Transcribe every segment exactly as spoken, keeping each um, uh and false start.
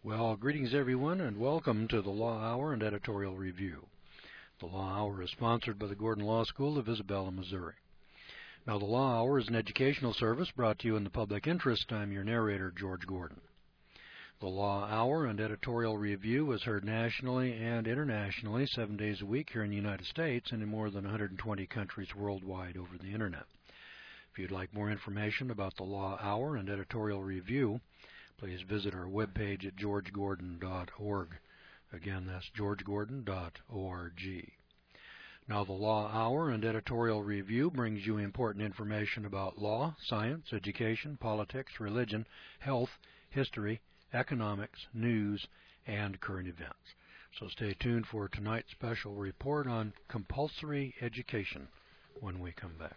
Well, greetings everyone, and welcome to the Law Hour and Editorial Review. The Law Hour is sponsored by the Gordon Law School of Isabella, Missouri. Now, the Law Hour is an educational service brought to you in the public interest. I'm your narrator, George Gordon. The Law Hour and Editorial Review is heard nationally and internationally seven days a week here in the United States and in more than one hundred twenty countries worldwide over the Internet. If you'd like more information about the Law Hour and Editorial Review, please visit our webpage at george gordon dot org. Again, that's george gordon dot org. Now, the Law Hour and Editorial Review brings you important information about law, science, education, politics, religion, health, history, economics, news, and current events. So stay tuned for tonight's special report on compulsory education when we come back.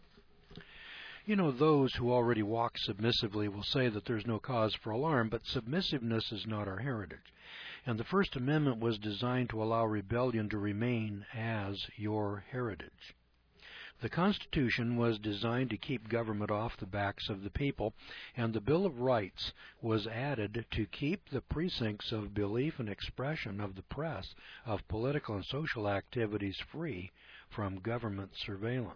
You know, those who already walk submissively will say that there's no cause for alarm, but submissiveness is not our heritage. And the First Amendment was designed to allow rebellion to remain as your heritage. The Constitution was designed to keep government off the backs of the people, and the Bill of Rights was added to keep the precincts of belief and expression of the press, of political and social activities free from government surveillance.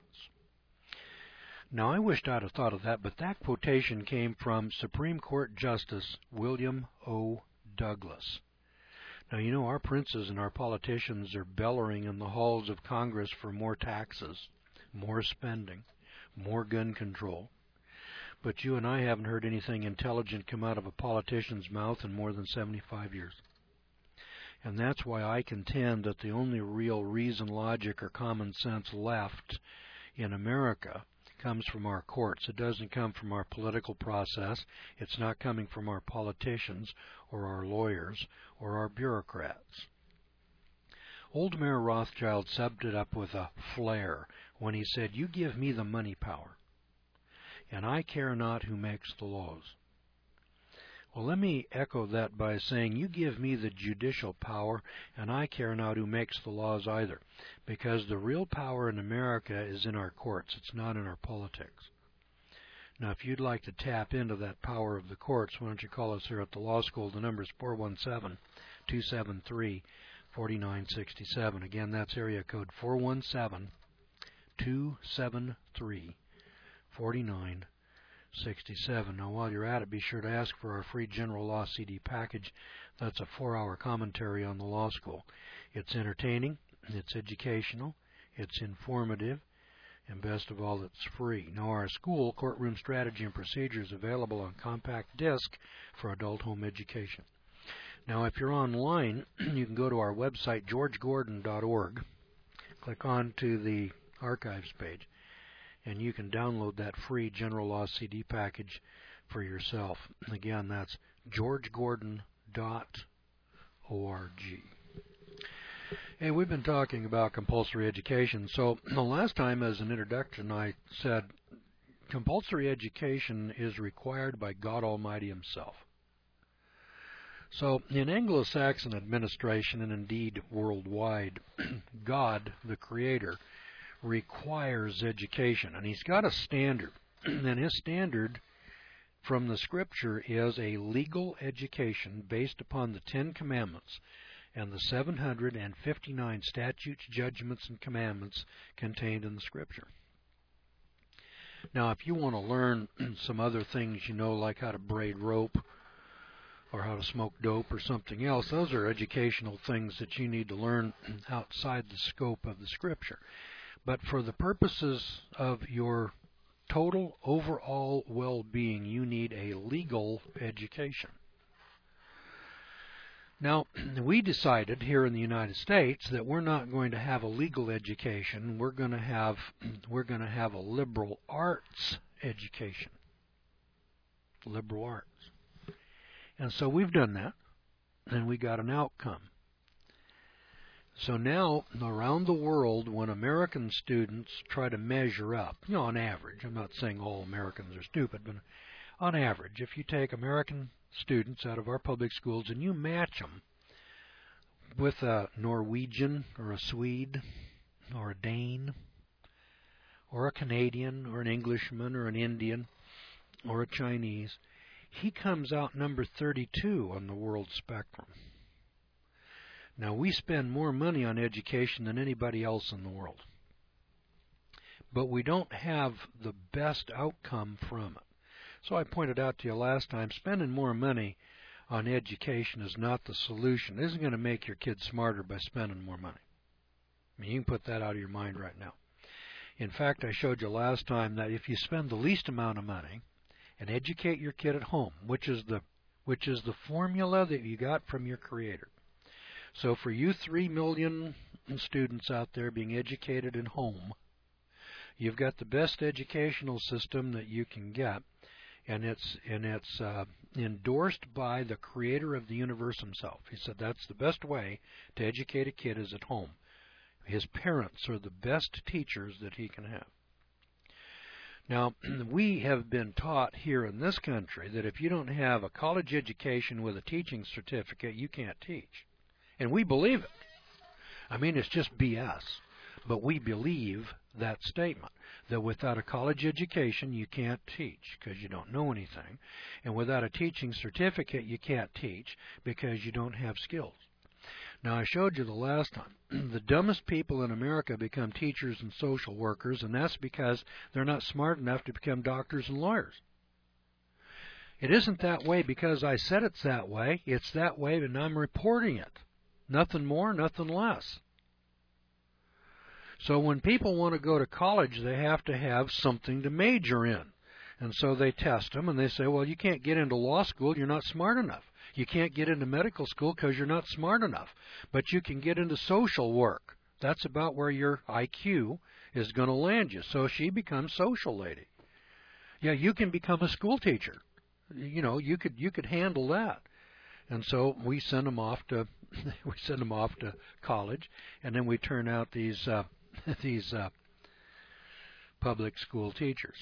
Now, I wished I'd have thought of that, but that quotation came from Supreme Court Justice William O. Douglas. Now, you know, our princes and our politicians are bellowing in the halls of Congress for more taxes, more spending, more gun control. But you and I haven't heard anything intelligent come out of a politician's mouth in more than seventy-five years. And that's why I contend that the only real reason, logic, or common sense left in America comes from our courts. It doesn't come from our political process. It's not coming from our politicians or our lawyers or our bureaucrats. Old Mayor Rothschild summed it up with a flair when he said, "You give me the money power, and I care not who makes the laws." Well, let me echo that by saying, you give me the judicial power, and I care not who makes the laws either, because the real power in America is in our courts. It's not in our politics. Now, if you'd like to tap into that power of the courts, why don't you call us here at the law school? The number is four one seven, two seven three, four nine six seven. Again, that's area code four one seven, two seven three, four nine sixty-seven. Now, while you're at it, be sure to ask for our free General Law C D package. That's a four-hour commentary on the law school. It's entertaining, it's educational, it's informative, and best of all, it's free. Now, our school, Courtroom Strategy and Procedure, is available on compact disc for adult home education. Now, if you're online, you can go to our website, george gordon dot org, click on to the archives page, and you can download that free General Law C D package for yourself. Again, that's george gordon dot org. Hey, we've been talking about compulsory education. So the last time, as an introduction, I said compulsory education is required by God Almighty Himself. So in Anglo-Saxon administration, and indeed worldwide, God, the Creator, requires education, and He's got a standard, and His standard from the Scripture is a legal education based upon the Ten Commandments and the seven hundred fifty-nine statutes, judgments, and commandments contained in the Scripture. Now, if you want to learn some other things, you know, like how to braid rope or how to smoke dope or something else, those are educational things that you need to learn outside the scope of the Scripture. But for the purposes of your total overall well-being, you need a legal education. Now, we decided here in the United States that we're not going to have a legal education. We're going to have we're going to have a liberal arts education. Liberal arts. And so we've done that, and we got an outcome. So now, around the world, when American students try to measure up, you know, on average, I'm not saying all Americans are stupid, but on average, if you take American students out of our public schools and you match them with a Norwegian or a Swede or a Dane or a Canadian or an Englishman or an Indian or a Chinese, he comes out number thirty-two on the world spectrum. Now, we spend more money on education than anybody else in the world, but we don't have the best outcome from it. So I pointed out to you last time, spending more money on education is not the solution. It isn't going to make your kids smarter by spending more money. I mean, you can put that out of your mind right now. In fact, I showed you last time that if you spend the least amount of money and educate your kid at home, which is the which is the formula that you got from your Creator. So for you three million students out there being educated in home, you've got the best educational system that you can get, and it's and it's uh, endorsed by the Creator of the universe himself. He said that's the best way to educate a kid is at home. His parents are the best teachers that he can have. Now, we have been taught here in this country that if you don't have a college education with a teaching certificate, you can't teach. And we believe it. I mean, it's just B S. But we believe that statement, that without a college education, you can't teach because you don't know anything. And without a teaching certificate, you can't teach because you don't have skills. Now, I showed you the last time, the dumbest people in America become teachers and social workers, and that's because they're not smart enough to become doctors and lawyers. It isn't that way because I said it's that way. It's that way, and I'm reporting it. Nothing more, nothing less. So when people want to go to college, they have to have something to major in. And so they test them, and they say, well, you can't get into law school, you're not smart enough. You can't get into medical school because you're not smart enough. But you can get into social work. That's about where your I Q is going to land you. So she becomes social lady. Yeah, you can become a school teacher. You know, you could you could handle that. And so we send them off to we send them off to college, and then we turn out these uh, these uh, public school teachers.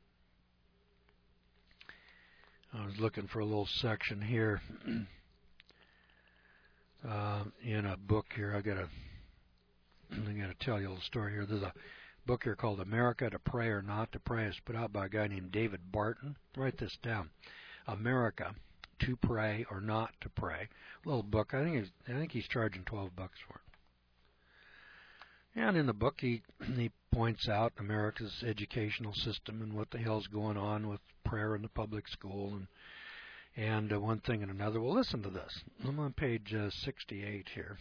I was looking for a little section here uh, in a book here. I gotta I gotta tell you a little story here. There's a book here called America to Pray or Not to Pray. It's put out by a guy named David Barton. Write this down. America to Pray or Not to Pray. A little book. I think he's I think he's charging twelve bucks for it. And in the book, he he points out America's educational system and what the hell's going on with prayer in the public school and and uh, one thing and another. Well, listen to this. I'm on page uh, sixty-eight here.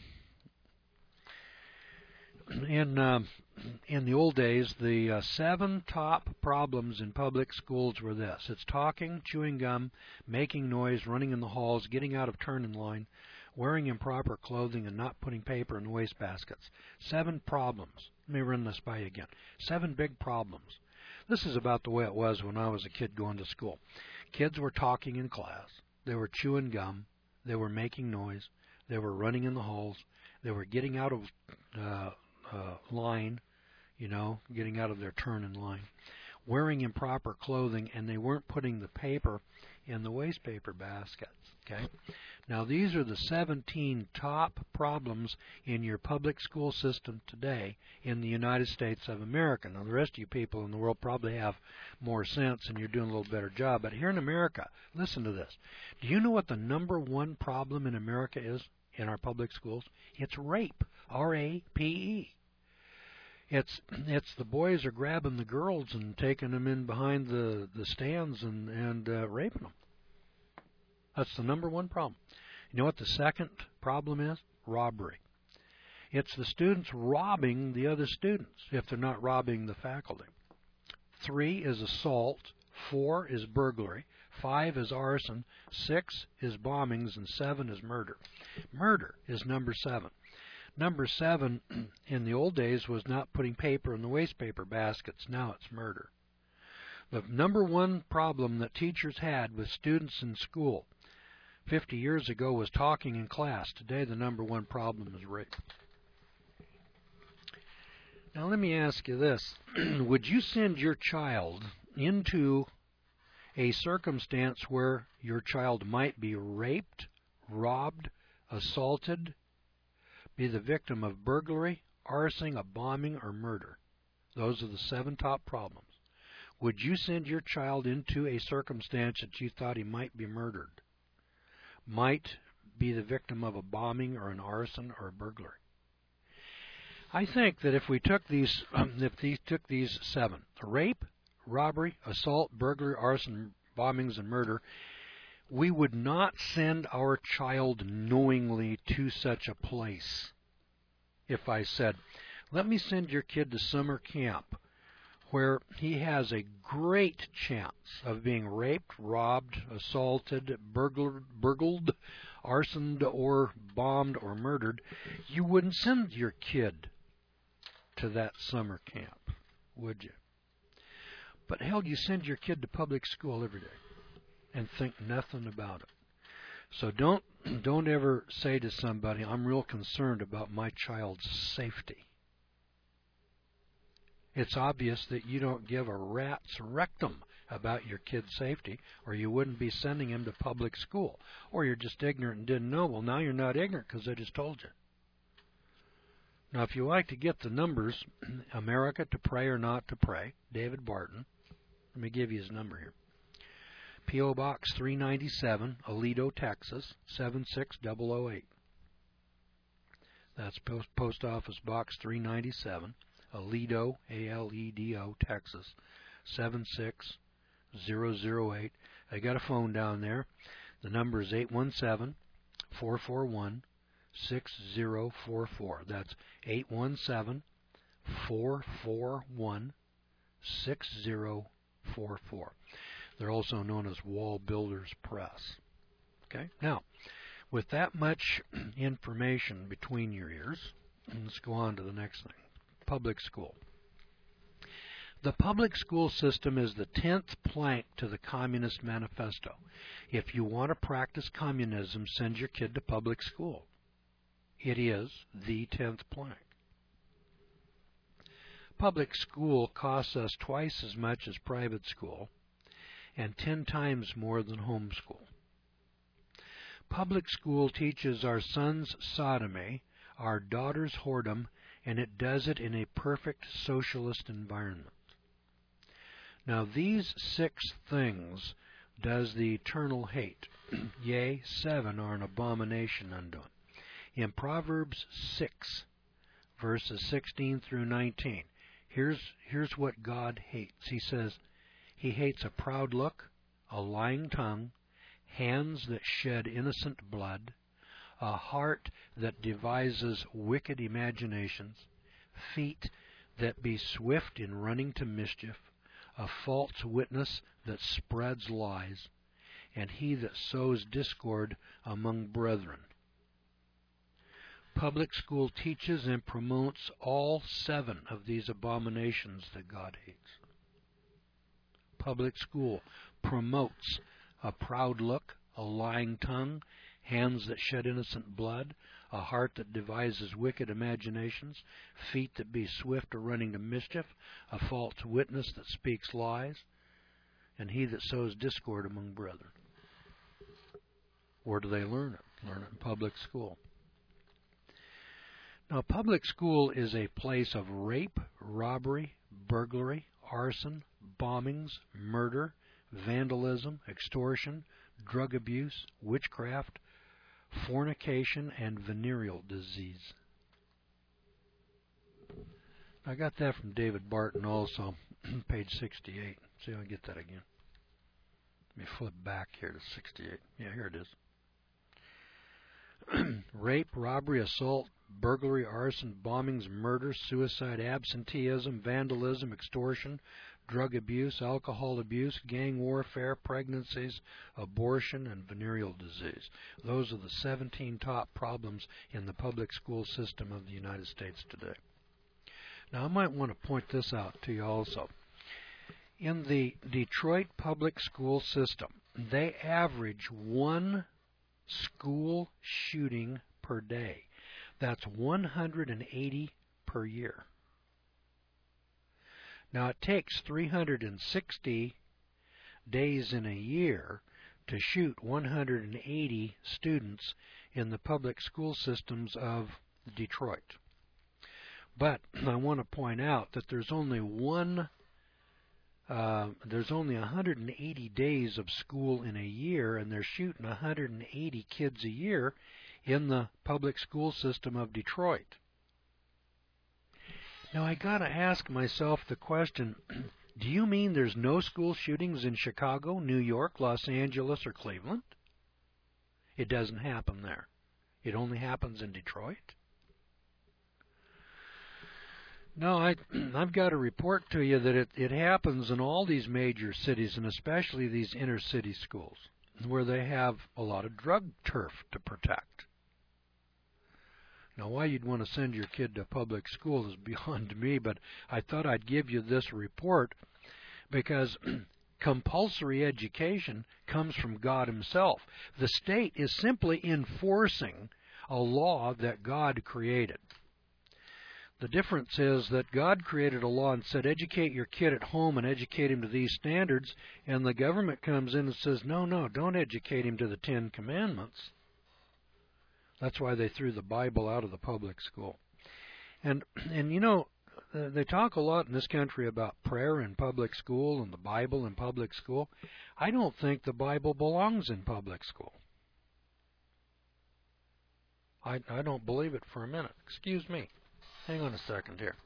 In uh, in the old days, the uh, seven top problems in public schools were this: it's talking, chewing gum, making noise, running in the halls, getting out of turn in line, wearing improper clothing, and not putting paper in the wastebaskets. Seven problems. Let me run this by you again. Seven big problems. This is about the way it was when I was a kid going to school. Kids were talking in class. They were chewing gum. They were making noise. They were running in the halls. They were getting out of uh, uh, line, you know, getting out of their turn in line, wearing improper clothing, and they weren't putting the paper in the waste paper baskets. Okay. Now, these are the seventeen top problems in your public school system today in the United States of America. Now, the rest of you people in the world probably have more sense and you're doing a little better job. But here in America, listen to this. Do you know what the number one problem in America is in our public schools? It's rape. R A P E. It's it's the boys are grabbing the girls and taking them in behind the, the stands and, and uh, raping them. That's the number one problem. You know what the second problem is? Robbery. It's the students robbing the other students if they're not robbing the faculty. Three is assault. Four is burglary. Five is arson. Six is bombings. And seven is murder. Murder is number seven. Number seven in the old days was not putting paper in the waste paper baskets. Now it's murder. The number one problem that teachers had with students in school fifty years ago was talking in class. Today the number one problem is rape. Now let me ask you this. Would you send your child into a circumstance where your child might be raped, robbed, assaulted, be the victim of burglary, arson, a bombing, or murder? Those are the seven top problems. Would you send your child into a circumstance that you thought he might be murdered, might be the victim of a bombing or an arson or a burglary? I think that if we took these, um, if these took these seven, rape, robbery, assault, burglary, arson, bombings, and murder, we would not send our child knowingly to such a place. If I said, let me send your kid to summer camp where he has a great chance of being raped, robbed, assaulted, burgled, burgled, arsoned, or bombed or murdered, you wouldn't send your kid to that summer camp, would you? But hell, you send your kid to public school every day and think nothing about it. So don't don't ever say to somebody, I'm real concerned about my child's safety. It's obvious that you don't give a rat's rectum about your kid's safety, or you wouldn't be sending him to public school. Or you're just ignorant and didn't know. Well, now you're not ignorant because I just told you. Now, if you like to get the numbers, America to Pray or Not to Pray, David Barton, let me give you his number here. P O Box three ninety-seven, Aledo, Texas, seven six zero zero eight. That's Post, Post Office Box three ninety-seven, Aledo, A L E D O, Texas, seven six zero zero eight. I got a phone down there. The number is eight one seven, four four one, six zero four four. That's eight one seven, four four one, six zero four four. They're also known as Wall Builders Press. Okay? Now, with that much information between your ears, let's go on to the next thing. Public school. The public school system is the tenth plank to the Communist Manifesto. If you want to practice communism, send your kid to public school. It is the tenth plank. Public school costs us twice as much as private school and ten times more than homeschool. Public school teaches our sons sodomy, our daughters whoredom, and it does it in a perfect socialist environment. Now these six things does the eternal hate. Yea, seven are an abomination undone. In Proverbs six, verses sixteen through nineteen, here's, here's what God hates. He says, He hates a proud look, a lying tongue, hands that shed innocent blood, a heart that devises wicked imaginations, feet that be swift in running to mischief, a false witness that spreads lies, and he that sows discord among brethren. Public school teaches and promotes all seven of these abominations that God hates. Public school promotes a proud look, a lying tongue, hands that shed innocent blood, a heart that devises wicked imaginations, feet that be swift to running to mischief, a false witness that speaks lies, and he that sows discord among brethren. Where do they learn it? Learn it in public school. Now, public school is a place of rape, robbery, burglary, arson, bombings, murder, vandalism, extortion, drug abuse, witchcraft, fornication, and venereal disease. I got that from David Barton also, page sixty-eight. See if I get that again. Let me flip back here to sixty-eight. Yeah, here it is. Rape, robbery, assault, burglary, arson, bombings, murder, suicide, absenteeism, vandalism, extortion, drug abuse, alcohol abuse, gang warfare, pregnancies, abortion, and venereal disease. Those are the seventeen top problems in the public school system of the United States today. Now, I might want to point this out to you also. In the Detroit public school system, they average one school shooting per day. That's one hundred eighty per year. Now, it takes three hundred sixty days in a year to shoot one hundred eighty students in the public school systems of Detroit. But I want to point out that there's only one uh, there's only one hundred eighty days of school in a year, and they're shooting one hundred eighty kids a year in the public school system of Detroit. Now I gotta ask myself the question, do you mean there's no school shootings in Chicago, New York, Los Angeles, or Cleveland? It doesn't happen there. It only happens in Detroit? No, I, I've got to report to you that it, it happens in all these major cities, and especially these inner city schools, where they have a lot of drug turf to protect. Now, why you'd want to send your kid to public school is beyond me, but I thought I'd give you this report because compulsory education comes from God Himself. The state is simply enforcing a law that God created. The difference is that God created a law and said, educate your kid at home and educate him to these standards, and the government comes in and says, no, no, don't educate him to the Ten Commandments. That's why they threw the Bible out of the public school. And, and you know, they talk a lot in this country about prayer in public school and the Bible in public school. I don't think the Bible belongs in public school. I, I don't believe it for a minute. Excuse me. Hang on a second here.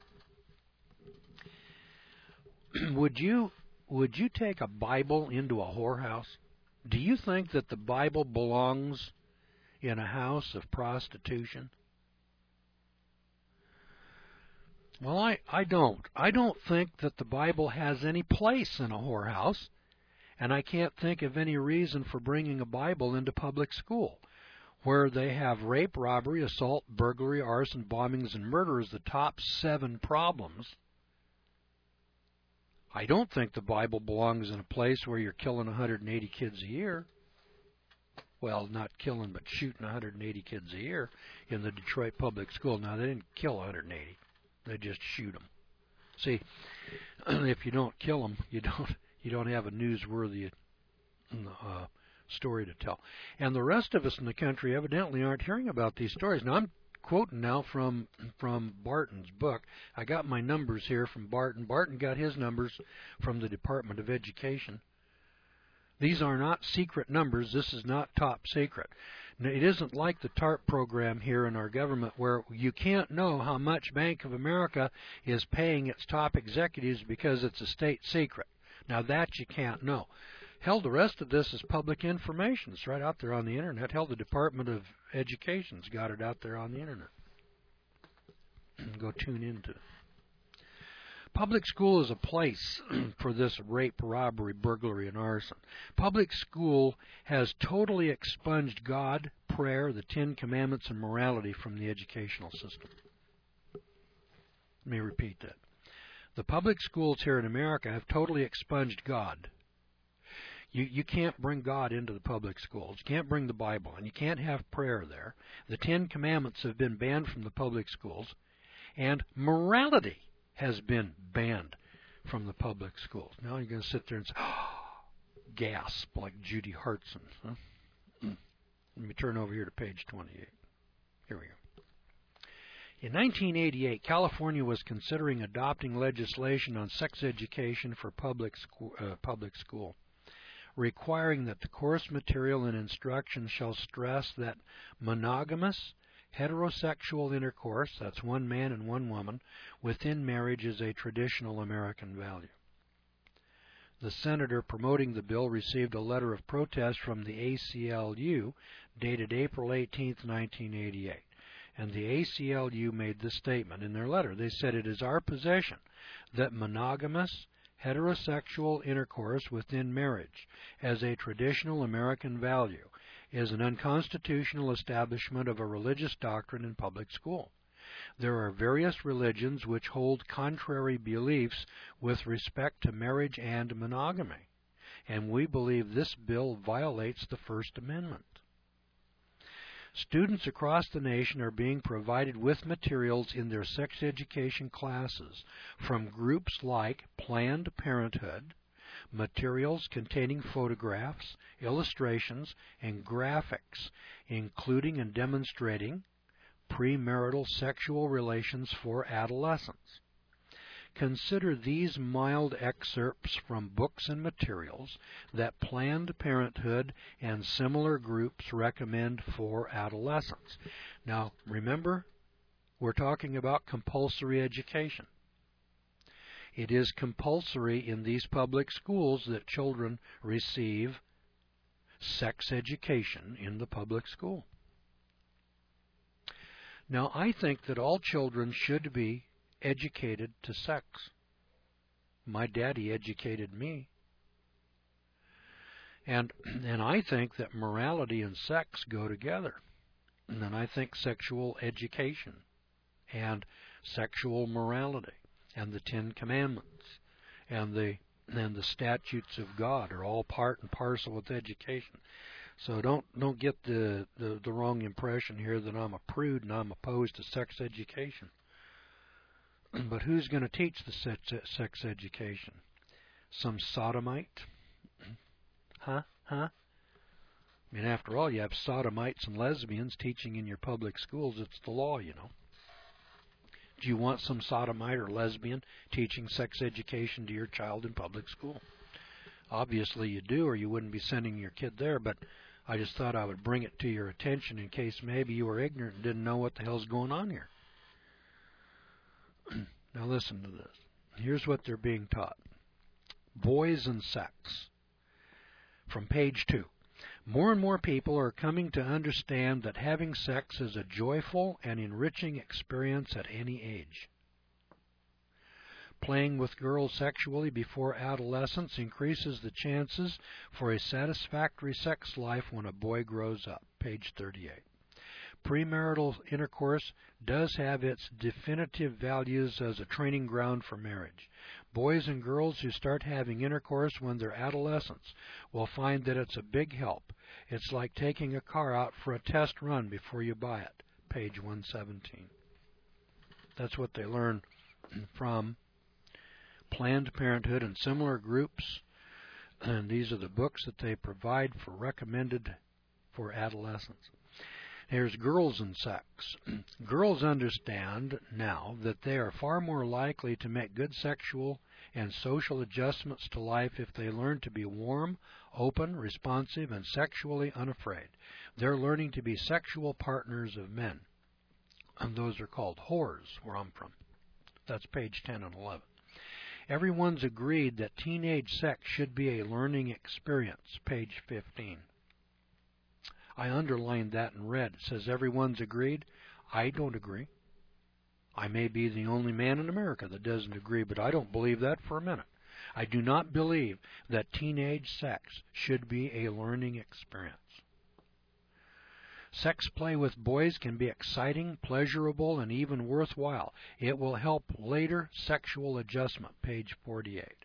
Would you would you take a Bible into a whorehouse? Do you think that the Bible belongs in a house of prostitution? Well, I, I don't. I don't think that the Bible has any place in a whorehouse, and I can't think of any reason for bringing a Bible into public school, where they have rape, robbery, assault, burglary, arson, bombings, and murder as the top seven problems. I don't think the Bible belongs in a place where you're killing one hundred eighty kids a year. Well, not killing, but shooting one hundred eighty kids a year in the Detroit public school. Now, they didn't kill one hundred eighty. They just shoot them. See, if you don't kill them, you don't, you don't have a newsworthy uh, story to tell. And the rest of us in the country evidently aren't hearing about these stories. Now, I'm quoting now from from Barton's book. I got my numbers here from Barton. Barton got his numbers from the Department of Education. These are not secret numbers. This is not top secret. Now, it isn't like the TARP program here in our government where you can't know how much Bank of America is paying its top executives because it's a state secret. Now, that you can't know. Hell, the rest of this is public information. It's right out there on the Internet. Hell, the Department of Education's got it out there on the Internet. Go tune into it. Public school is a place for this rape, robbery, burglary, and arson. Public school has totally expunged God, prayer, the Ten Commandments, and morality from the educational system. Let me repeat that. The public schools here in America have totally expunged God. You, you can't bring God into the public schools. You can't bring the Bible, and you can't have prayer there. The Ten Commandments have been banned from the public schools, and morality has been banned from the public schools. Now you're going to sit there and say, oh, gasp, like Judy Hartson. Huh? Mm. Let me turn over here to page twenty-eight. Here we go. In nineteen eighty-eight, California was considering adopting legislation on sex education for public, sco- uh, public school, requiring that the course material and instruction shall stress that monogamous, heterosexual intercourse, that's one man and one woman, within marriage is a traditional American value. The senator promoting the bill received a letter of protest from the A C L U dated April eighteenth, nineteen eighty-eight. And the A C L U made this statement in their letter. They said, "It is our position that monogamous, heterosexual intercourse within marriage as a traditional American value is an unconstitutional establishment of a religious doctrine in public school. There are various religions which hold contrary beliefs with respect to marriage and monogamy, and we believe this bill violates the First Amendment. Students across the nation are being provided with materials in their sex education classes from groups like Planned Parenthood, materials containing photographs, illustrations, and graphics, including and demonstrating premarital sexual relations for adolescents. Consider these mild excerpts from books and materials that Planned Parenthood and similar groups recommend for adolescents. Now, remember, we're talking about compulsory education. It is compulsory in these public schools that children receive sex education in the public school. Now, I think that all children should be educated to sex. My daddy educated me. And, and I think that morality and sex go together. And then I think sexual education and sexual morality and the Ten Commandments and the and the statutes of God are all part and parcel with education. So don't don't get the, the, the wrong impression here that I'm a prude and I'm opposed to sex education. But who's going to teach the sex, sex education? Some sodomite? Huh? Huh? I mean, after all, you have sodomites and lesbians teaching in your public schools. It's the law, you know. Do you want some sodomite or lesbian teaching sex education to your child in public school? Obviously you do, or you wouldn't be sending your kid there, but I just thought I would bring it to your attention in case maybe you were ignorant and didn't know what the hell's going on here. Now listen to this. Here's what they're being taught. Boys and sex. From page two. More and more people are coming to understand that having sex is a joyful and enriching experience at any age. Playing with girls sexually before adolescence increases the chances for a satisfactory sex life when a boy grows up. Page thirty-eight. Premarital intercourse does have its definitive values as a training ground for marriage. Boys and girls who start having intercourse when they're adolescents will find that it's a big help. It's like taking a car out for a test run before you buy it. Page one seventeen. That's what they learn from Planned Parenthood and similar groups, and these are the books that they provide for recommended for adolescents. Here's girls and sex. Girls understand now that they are far more likely to make good sexual and social adjustments to life if they learn to be warm, open, responsive, and sexually unafraid. They're learning to be sexual partners of men. And those are called whores, where I'm from. That's page ten and eleven. Everyone's agreed that teenage sex should be a learning experience, page fifteen. I underlined that in red. It says everyone's agreed. I don't agree. I may be the only man in America that doesn't agree, but I don't believe that for a minute. I do not believe that teenage sex should be a learning experience. Sex play with boys can be exciting, pleasurable, and even worthwhile. It will help later sexual adjustment, page forty-eight.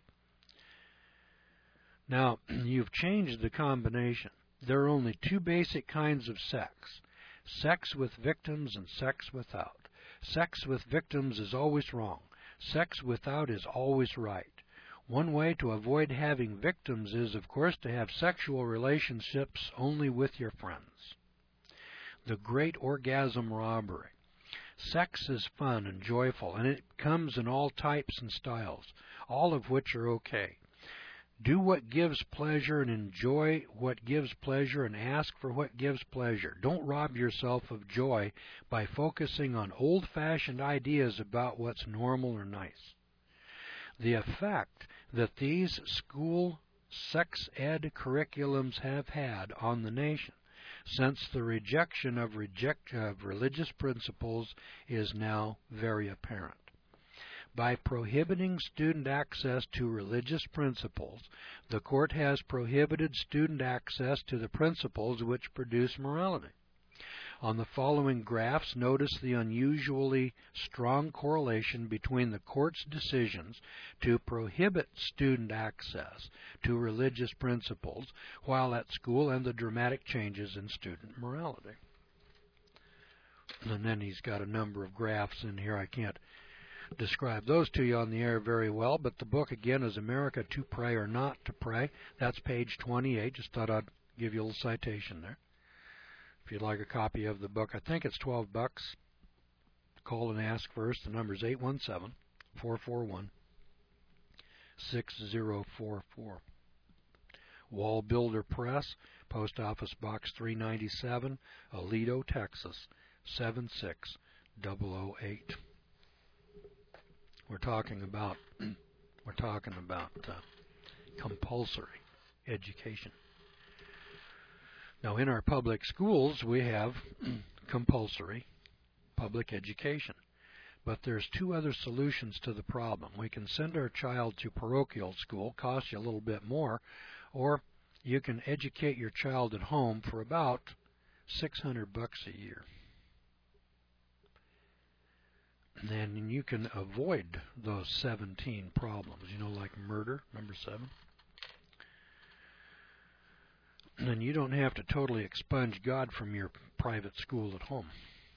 Now, you've changed the combination. There are only two basic kinds of sex, sex with victims and sex without. Sex with victims is always wrong. Sex without is always right. One way to avoid having victims is, of course, to have sexual relationships only with your friends. The great orgasm robbery. Sex is fun and joyful, and it comes in all types and styles, all of which are okay. Do what gives pleasure and enjoy what gives pleasure and ask for what gives pleasure. Don't rob yourself of joy by focusing on old-fashioned ideas about what's normal or nice. The effect that these school sex ed curriculums have had on the nation since the rejection of, reject, of religious principles is now very apparent. By prohibiting student access to religious principles, the court has prohibited student access to the principles which produce morality. On the following graphs, notice the unusually strong correlation between the court's decisions to prohibit student access to religious principles while at school and the dramatic changes in student morality. And then he's got a number of graphs in here. I can't describe those to you on the air very well, but the book again is America to Pray or Not to Pray. That's page twenty-eight. Just thought I'd give you a little citation there. If you'd like a copy of the book, I think it's twelve bucks. Call and ask first. The number is eight one seven, four four one, six zero four four. Wall Builder Press, Post Office Box three ninety-seven, Aledo, Texas, seven six zero zero eight. We're talking about we're talking about uh, compulsory education. Now, in our public schools, we have compulsory public education. But there's two other solutions to the problem. We can send our child to parochial school, cost you a little bit more, or you can educate your child at home for about six hundred bucks a year. And then you can avoid those seventeen problems, you know, like murder, number seven. And then you don't have to totally expunge God from your private school at home.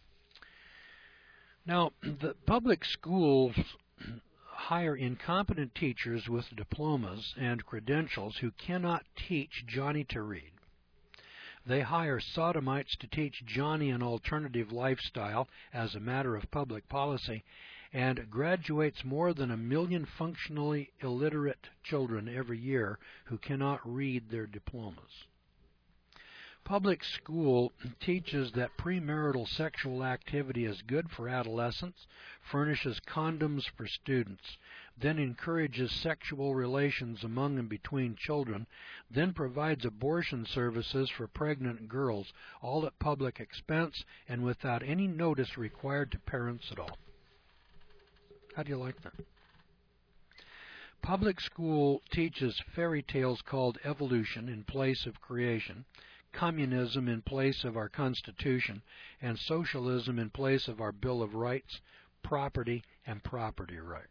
Now, the public schools hire incompetent teachers with diplomas and credentials who cannot teach Johnny to read. They hire sodomites to teach Johnny an alternative lifestyle as a matter of public policy, and graduates more than a million functionally illiterate children every year who cannot read their diplomas. Public school teaches that premarital sexual activity is good for adolescents, furnishes condoms for students, then encourages sexual relations among and between children, then provides abortion services for pregnant girls, all at public expense and without any notice required to parents at all. How do you like that? Public school teaches fairy tales called evolution in place of creation, communism in place of our Constitution, and socialism in place of our Bill of Rights, property, and property rights.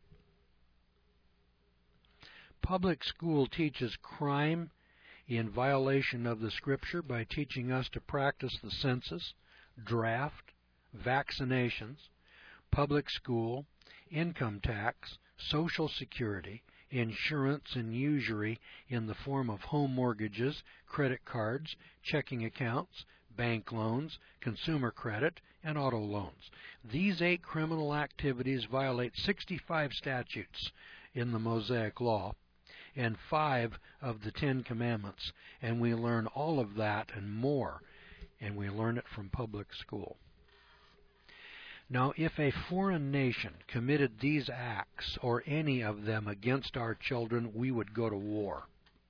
Public school teaches crime in violation of the Scripture by teaching us to practice the census, draft, vaccinations, public school, income tax, Social Security, insurance and usury in the form of home mortgages, credit cards, checking accounts, bank loans, consumer credit, and auto loans. These eight criminal activities violate sixty-five statutes in the Mosaic Law and five of the Ten Commandments, and we learn all of that and more, and we learn it from public school. Now, if a foreign nation committed these acts, or any of them, against our children, we would go to war.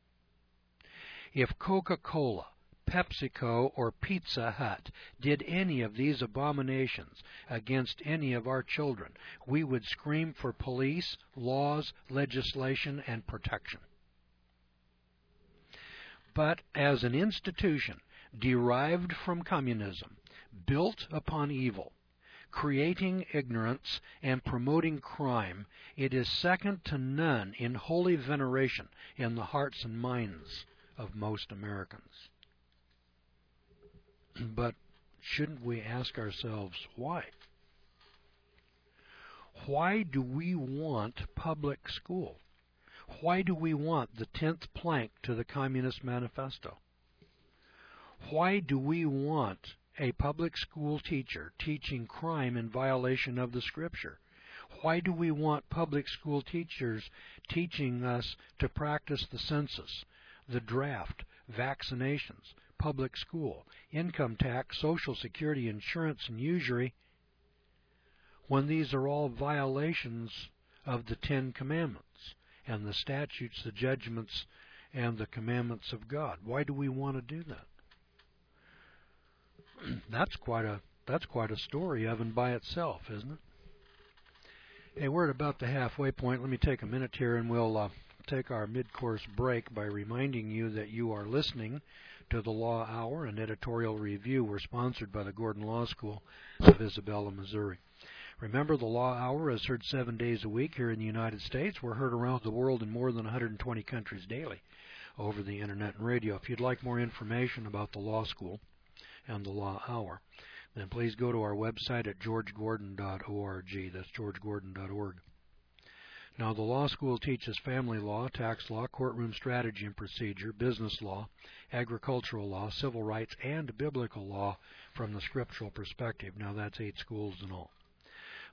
If Coca-Cola, PepsiCo, or Pizza Hut did any of these abominations against any of our children, we would scream for police, laws, legislation, and protection. But as an institution derived from communism, built upon evil, creating ignorance, and promoting crime, it is second to none in holy veneration in the hearts and minds of most Americans. But shouldn't we ask ourselves why? Why do we want public school? Why do we want the tenth plank to the Communist Manifesto? Why do we want a public school teacher teaching crime in violation of the Scripture? Why do we want public school teachers teaching us to practice the census, the draft, vaccinations, public school, income tax, Social Security, insurance, and usury, when these are all violations of the Ten Commandments and the statutes, the judgments, and the commandments of God? Why do we want to do that? That's quite a that's quite a story of and by itself, isn't it? Hey, we're at about the halfway point. Let me take a minute here, and we'll uh, take our mid-course break by reminding you that you are listening to the Law Hour and Editorial Review. We're sponsored by the Gordon Law School of Isabella, Missouri. Remember, the Law Hour is heard seven days a week here in the United States. We're heard around the world in more than one hundred twenty countries daily over the Internet and radio. If you'd like more information about the Law School and the Law Hour, then please go to our website at george gordon dot org. That's george gordon dot org. Now, the law school teaches family law, tax law, courtroom strategy and procedure, business law, agricultural law, civil rights, and biblical law from the scriptural perspective. Now, that's eight schools in all.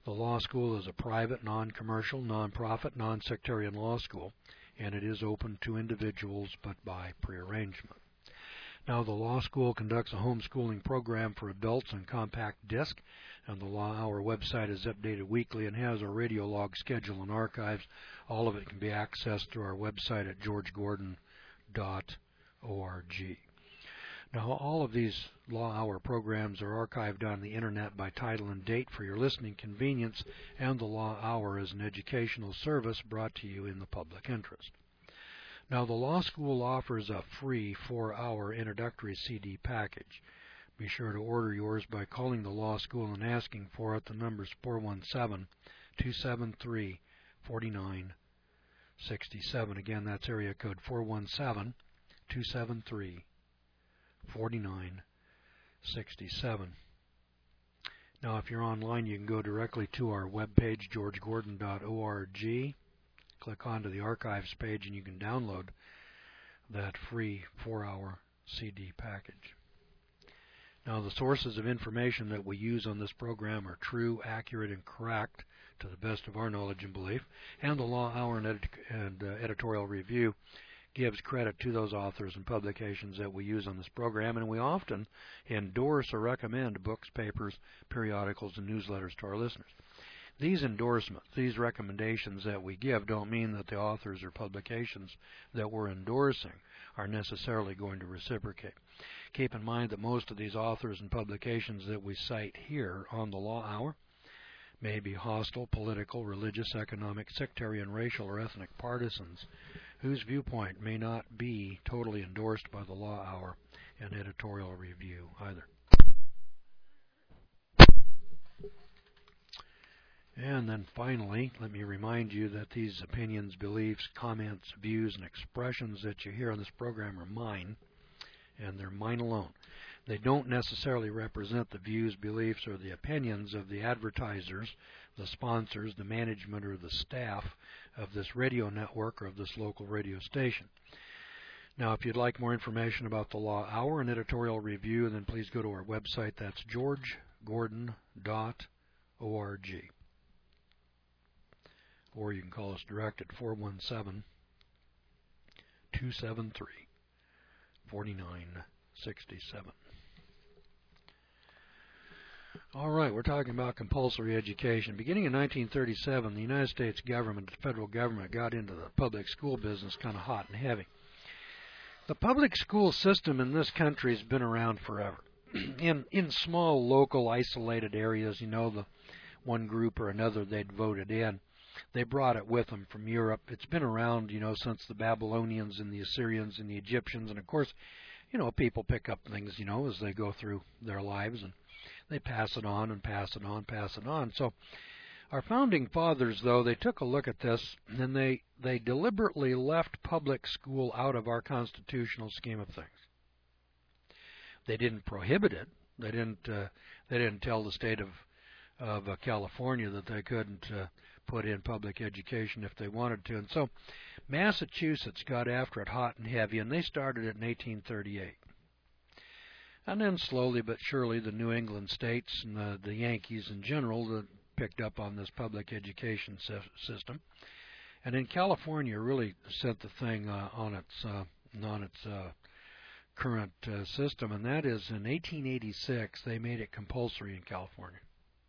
The law school is a private, non-commercial, non-profit, non-sectarian law school, and it is open to individuals but by prearrangement. Now, the law school conducts a homeschooling program for adults on compact disc, and the Law Hour website is updated weekly and has a radio log schedule and archives. All of it can be accessed through our website at george gordon dot org. Now, all of these Law Hour programs are archived on the Internet by title and date for your listening convenience, and the Law Hour is an educational service brought to you in the public interest. Now, the law school offers a free four-hour introductory C D package. Be sure to order yours by calling the law school and asking for it. The number is four one seven, two seven three, four nine six seven. Again, that's area code four one seven, two seven three, four nine six seven. Now, if you're online, you can go directly to our webpage, george gordon dot org. Click onto the archives page and you can download that free four-hour C D package. Now, the sources of information that we use on this program are true, accurate, and correct to the best of our knowledge and belief, and the Law Hour and, edit and uh, editorial review gives credit to those authors and publications that we use on this program, and we often endorse or recommend books, papers, periodicals, and newsletters to our listeners. These endorsements, these recommendations that we give don't mean that the authors or publications that we're endorsing are necessarily going to reciprocate. Keep in mind that most of these authors and publications that we cite here on the Law Hour may be hostile, political, religious, economic, sectarian, racial, or ethnic partisans whose viewpoint may not be totally endorsed by the Law Hour and editorial review either. And then finally, let me remind you that these opinions, beliefs, comments, views, and expressions that you hear on this program are mine, and they're mine alone. They don't necessarily represent the views, beliefs, or the opinions of the advertisers, the sponsors, the management, or the staff of this radio network or of this local radio station. Now, if you'd like more information about the Law Hour and editorial review, then please go to our website. That's george gordon dot org. Or you can call us direct at four one seven, two seven three, four nine six seven. All right, we're talking about compulsory education. Beginning in nineteen thirty-seven, the United States government, the federal government, got into the public school business kind of hot and heavy. The public school system in this country has been around forever. In in small, local, isolated areas, you know, the one group or another they'd voted in. They brought it with them from Europe. It's been around, you know, since the Babylonians and the Assyrians and the Egyptians. And, of course, you know, people pick up things, you know, as they go through their lives. And they pass it on and pass it on, pass it on. So our founding fathers, though, they took a look at this, and they, they deliberately left public school out of our constitutional scheme of things. They didn't prohibit it. They didn't, uh, they didn't tell the state of, of uh, California that they couldn't uh, put in public education if they wanted to. And so Massachusetts got after it hot and heavy, and they started it in eighteen thirty-eight. And then slowly but surely the New England states and the, the Yankees in general the, picked up on this public education system. And in California really set the thing uh, on its, uh, on its uh, current uh, system, and that is in eighteen eighty-six they made it compulsory in California.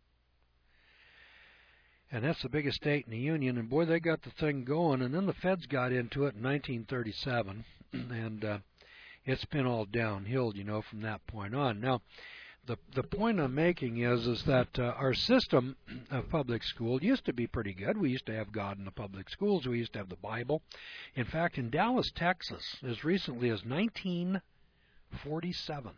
And that's the biggest state in the union, and boy, they got the thing going. And then the feds got into it in nineteen thirty-seven, and uh, it's been all downhill, you know, from that point on. Now, the the point I'm making is is that uh, our system of public school used to be pretty good. We used to have God in the public schools. We used to have the Bible. In fact, in Dallas, Texas, as recently as nineteen forty-seven,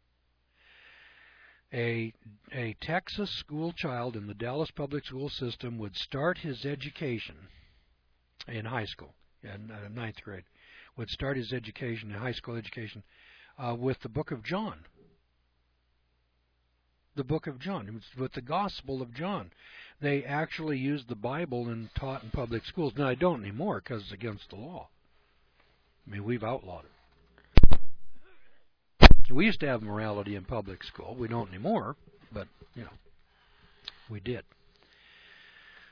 A, a Texas school child in the Dallas public school system would start his education in high school, in uh, ninth grade, would start his education, in high school education, uh, with the book of John. The book of John, with the Gospel of John. They actually used the Bible and taught in public schools. Now, I don't anymore because it's against the law. I mean, we've outlawed it. We used to have morality in public school. We don't anymore, but, you know, we did.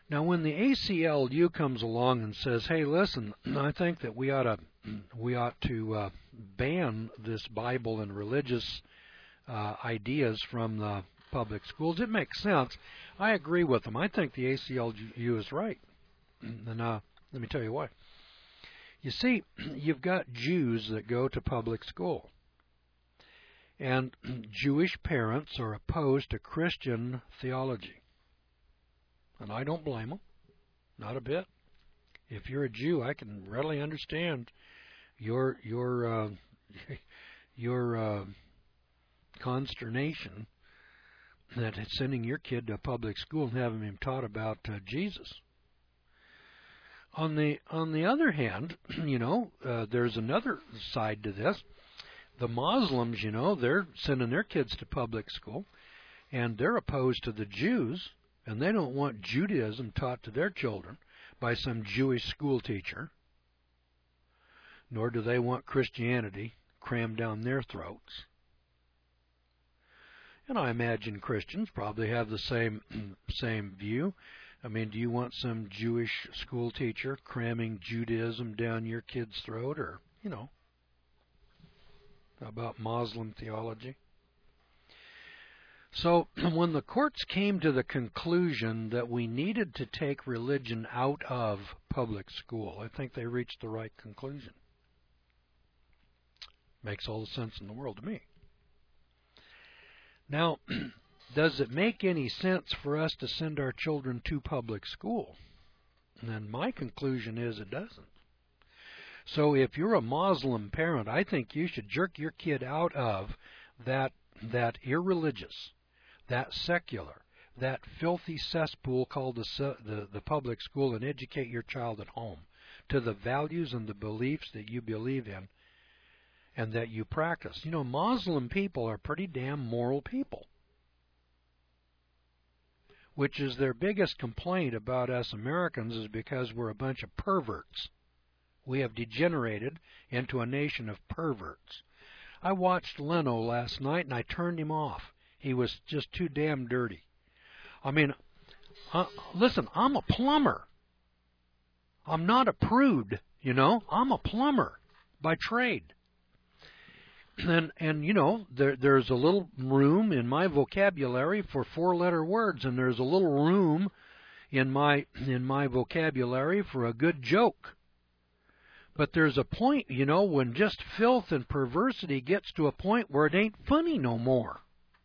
Now, when the A C L U comes along and says, "Hey, listen, I think that we ought to we ought to uh, ban this Bible and religious uh, ideas from the public schools," it makes sense. I agree with them. I think the A C L U is right, and uh, let me tell you why. You see, you've got Jews that go to public school, and Jewish parents are opposed to Christian theology. And I don't blame them, not a bit. If you're a Jew, I can readily understand your your uh, your uh, consternation that it's sending your kid to a public school and having him taught about uh, Jesus. On the on the other hand, you know, uh, there's another side to this. The Muslims, you know, they're sending their kids to public school, and they're opposed to the Jews. And they don't want Judaism taught to their children by some Jewish school teacher, nor do they want Christianity crammed down their throats. And I imagine Christians probably have the same same view. I mean, do you want some Jewish school teacher cramming Judaism down your kid's throat, or, you know, how about Muslim theology? So when the courts came to the conclusion that we needed to take religion out of public school, I think they reached the right conclusion. Makes all the sense in the world to me. Now, does it make any sense for us to send our children to public school? And my conclusion is it doesn't. So if you're a Muslim parent, I think you should jerk your kid out of that that irreligious, that secular, that filthy cesspool called the, the the public school, and educate your child at home to the values and the beliefs that you believe in and that you practice. You know, Muslim people are pretty damn moral people, which is their biggest complaint about us Americans, is because we're a bunch of perverts. We have degenerated into a nation of perverts. I watched Leno last night and I turned him off. He was just too damn dirty. I mean, uh, listen, I'm a plumber. I'm not a prude, you know. I'm a plumber by trade. And, and you know, there, there's a little room in my vocabulary for four-letter words, and there's a little room in my in my vocabulary for a good joke. But there's a point, you know, when just filth and perversity gets to a point where it ain't funny no more.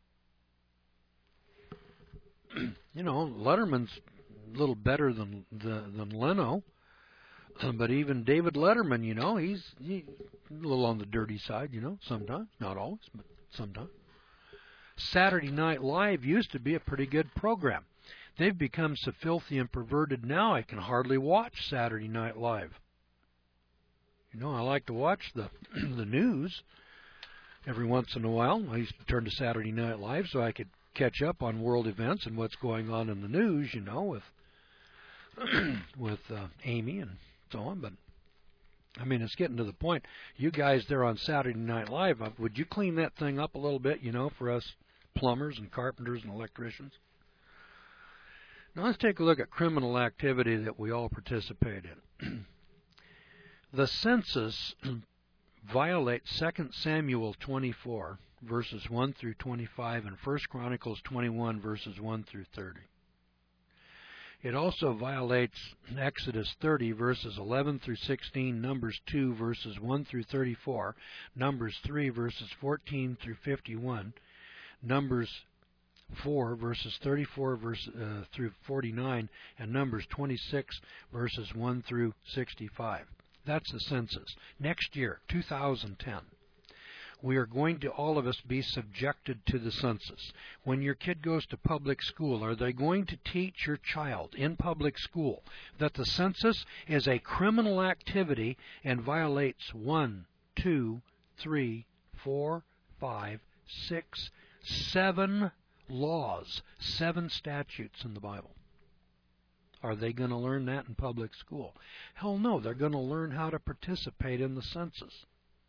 You know, Letterman's a little better than the, than Leno, but even David Letterman, you know, he's he, a little on the dirty side, you know, sometimes, not always, but sometimes. Saturday Night Live used to be a pretty good program. They've become so filthy and perverted now I can hardly watch Saturday Night Live. You know, I like to watch the the news every once in a while. I used to turn to Saturday Night Live so I could catch up on world events and what's going on in the news, you know, with with uh, Amy and so on. But I mean, it's getting to the point. You guys there on Saturday Night Live, uh, would you clean that thing up a little bit, you know, for us plumbers and carpenters and electricians? Now let's take a look at criminal activity that we all participate in. The census violates Second Samuel twenty-four, verses one through twenty-five, and First Chronicles twenty-one, verses one through thirty. It also violates Exodus thirty, verses eleven through sixteen, Numbers two, verses one through thirty-four, Numbers three, verses fourteen through fifty-one, Numbers four, verses thirty-four verse, uh, through forty-nine, and Numbers twenty-six, verses one through sixty-five. That's the census. Next year, two thousand ten, we are going to, all of us, be subjected to the census. When your kid goes to public school, are they going to teach your child in public school that the census is a criminal activity and violates one, two, three, four, five, six, seven laws, seven statutes in the Bible? Are they going to learn that in public school? Hell no, they're going to learn how to participate in the census.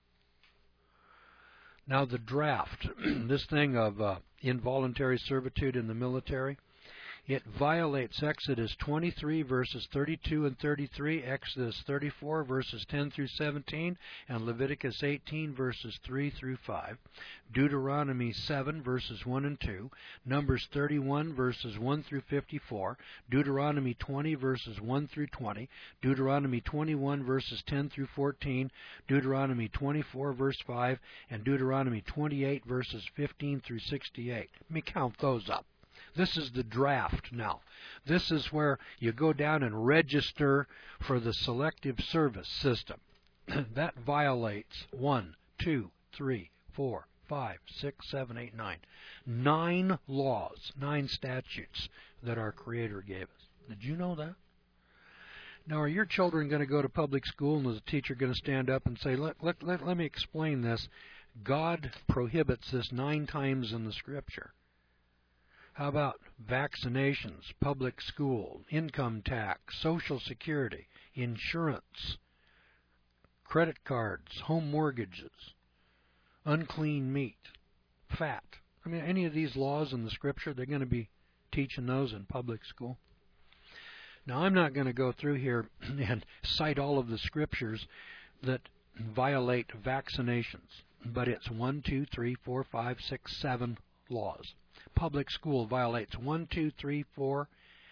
Now the draft, this thing of uh, involuntary servitude in the military, It violates Exodus twenty-three, verses thirty-two and thirty-three, Exodus thirty-four, verses ten through seventeen, and Leviticus eighteen, verses three through five, Deuteronomy seven, verses one and two, Numbers thirty-one, verses one through fifty-four, Deuteronomy twenty, verses one through twenty, Deuteronomy twenty-one, verses ten through fourteen, Deuteronomy twenty-four, verse five, and Deuteronomy twenty-eight, verses fifteen through sixty-eight. Let me count those up. This is the draft now. This is where you go down and register for the Selective Service System. That violates one, two, three, four, five, six, seven, eight, nine. Nine laws, nine statutes that our Creator gave us. Did you know that? Now, are your children going to go to public school and is the teacher going to stand up and say, let, let, let, let me explain this. God prohibits this nine times in the Scripture. How about vaccinations, public school, income tax, Social Security, insurance, credit cards, home mortgages, unclean meat, fat? I mean, any of these laws in the Scripture, they're going to be teaching those in public school. Now, I'm not going to go through here and cite all of the Scriptures that violate vaccinations, but it's one, two, three, four, five, six, seven laws. Public school violates one, two, three, four,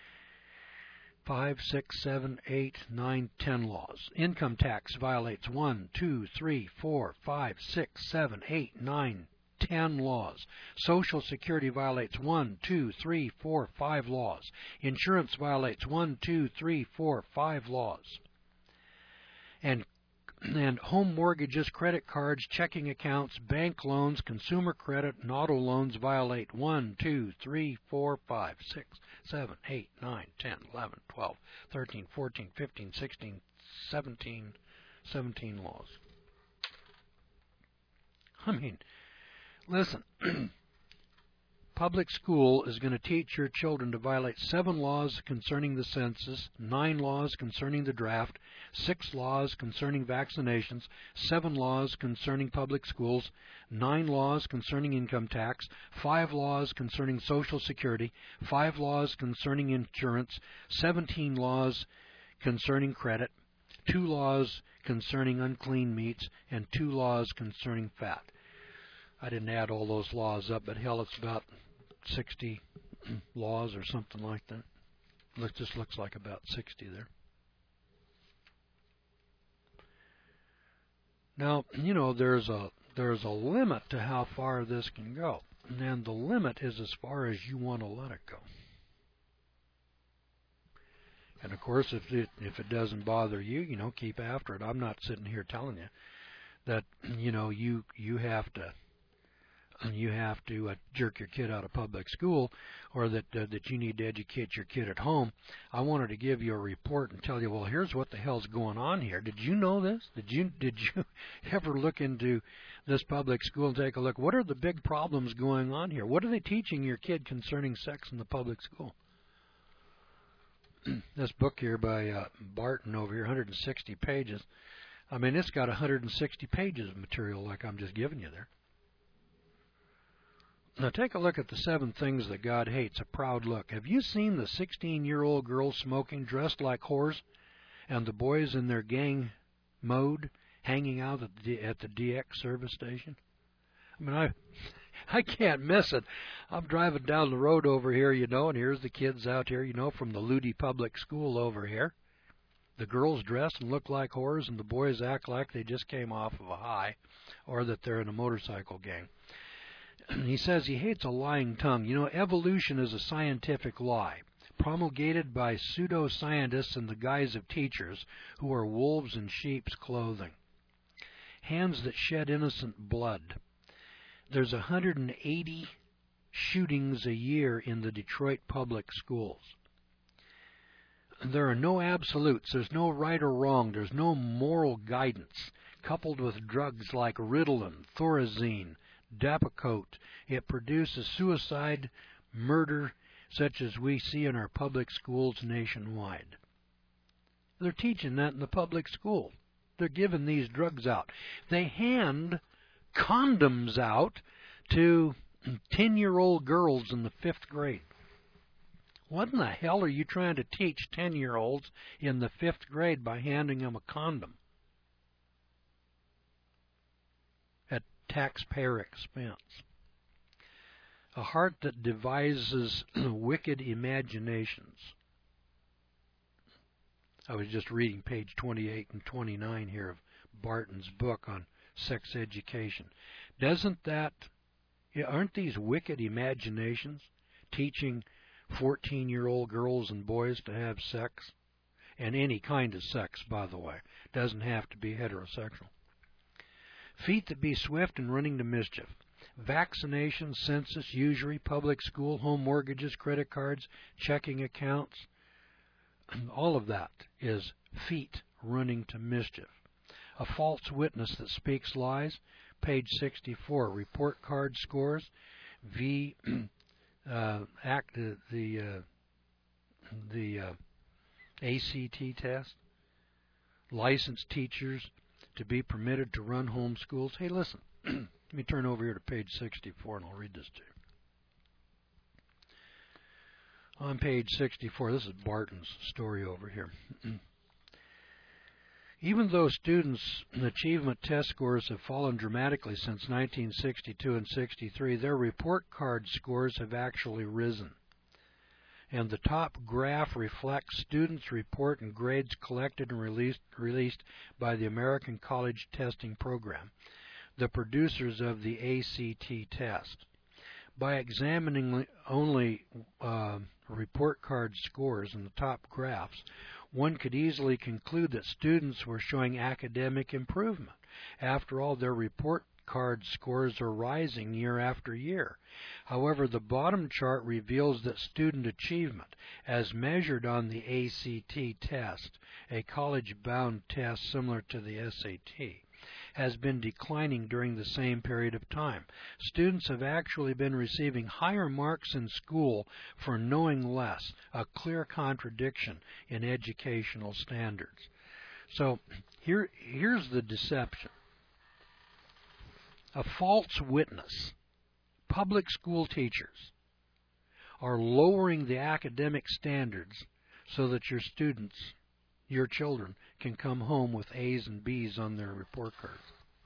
five, six, seven, eight, nine, ten laws. Income tax violates one, two, three, four, five, six, seven, eight, nine, ten laws. Social Security violates one, two, three, four, five laws. Insurance violates one, two, three, four, five laws. And And home mortgages, credit cards, checking accounts, bank loans, consumer credit, and auto loans violate one, two, three, four, five, six, seven, eight, nine, ten, eleven, twelve, thirteen, fourteen, fifteen, sixteen, seventeen, seventeen laws. I mean, listen, public school is going to teach your children to violate seven laws concerning the census, nine laws concerning the draft, six laws concerning vaccinations, seven laws concerning public schools, nine laws concerning income tax, five laws concerning Social Security, five laws concerning insurance, seventeen laws concerning credit, two laws concerning unclean meats, and two laws concerning fat. I didn't add all those laws up, but hell, it's about sixty laws or something like that. It just looks like about sixty there. Now, you know, there's a there's a limit to how far this can go, and the limit is as far as you want to let it go. And of course, if it if it doesn't bother you, you know, keep after it. I'm not sitting here telling you that, you know, you you have to. you have to uh, jerk your kid out of public school, or that uh, that you need to educate your kid at home. I wanted to give you a report and tell you, well, here's what the hell's going on here. Did you know this? Did you did you ever look into this public school and take a look? What are the big problems going on here? What are they teaching your kid concerning sex in the public school? This book here by uh, Barton over here, one hundred sixty pages. I mean, it's got one hundred sixty pages of material like I'm just giving you there. Now take a look at the seven things that God hates. A proud look. Have you seen the sixteen-year-old girls smoking, dressed like whores, and the boys in their gang mode hanging out at the, at the D X service station? I mean, I I can't miss it. I'm driving down the road over here, you know, and here's the kids out here, you know, from the Ludi Public School over here. The girls dress and look like whores, and the boys act like they just came off of a high, or that they're in a motorcycle gang. He says he hates a lying tongue. You know, evolution is a scientific lie, promulgated by pseudoscientists in the guise of teachers who are wolves in sheep's clothing. Hands that shed innocent blood. There's one hundred eighty shootings a year in the Detroit public schools. There are no absolutes. There's no right or wrong. There's no moral guidance. Coupled with drugs like Ritalin, Thorazine, Depakote, it produces suicide, murder, such as we see in our public schools nationwide. They're teaching that in the public school. They're giving these drugs out. They hand condoms out to ten-year-old girls in the fifth grade. What in the hell are you trying to teach ten-year-olds in the fifth grade by handing them a condom at taxpayer expense? A heart that devises wicked imaginations. I was just reading page twenty-eight and twenty-nine here of Barton's book on sex education. Doesn't that, aren't these wicked imaginations teaching fourteen-year-old girls and boys to have sex? And any kind of sex, by the way. Doesn't have to be heterosexual. Feet that be swift and running to mischief. Vaccination, census, usury, public school, home mortgages, credit cards, checking accounts. All of that is feet running to mischief. A false witness that speaks lies. Page sixty-four. Report card scores. V. Uh, act uh, the uh, the uh, A C T test. Licensed teachers to be permitted to run home schools. Hey, listen. Let me turn over here to page sixty-four and I'll read this to you. On page sixty-four, this is Barton's story over here. Even though students' achievement test scores have fallen dramatically since nineteen sixty-two and sixty-three, their report card scores have actually risen. And the top graph reflects students' report and grades collected and released, released by the American College Testing Program, the producers of the A C T test. By examining only uh, report card scores in the top graphs, one could easily conclude that students were showing academic improvement. After all, their report card scores are rising year after year. However, the bottom chart reveals that student achievement, as measured on the A C T test, a college-bound test similar to the S A T, has been declining during the same period of time. Students have actually been receiving higher marks in school for knowing less, a clear contradiction in educational standards. So here, here's the deception. A false witness. Public school teachers are lowering the academic standards so that your students, your children, can come home with A's and B's on their report cards.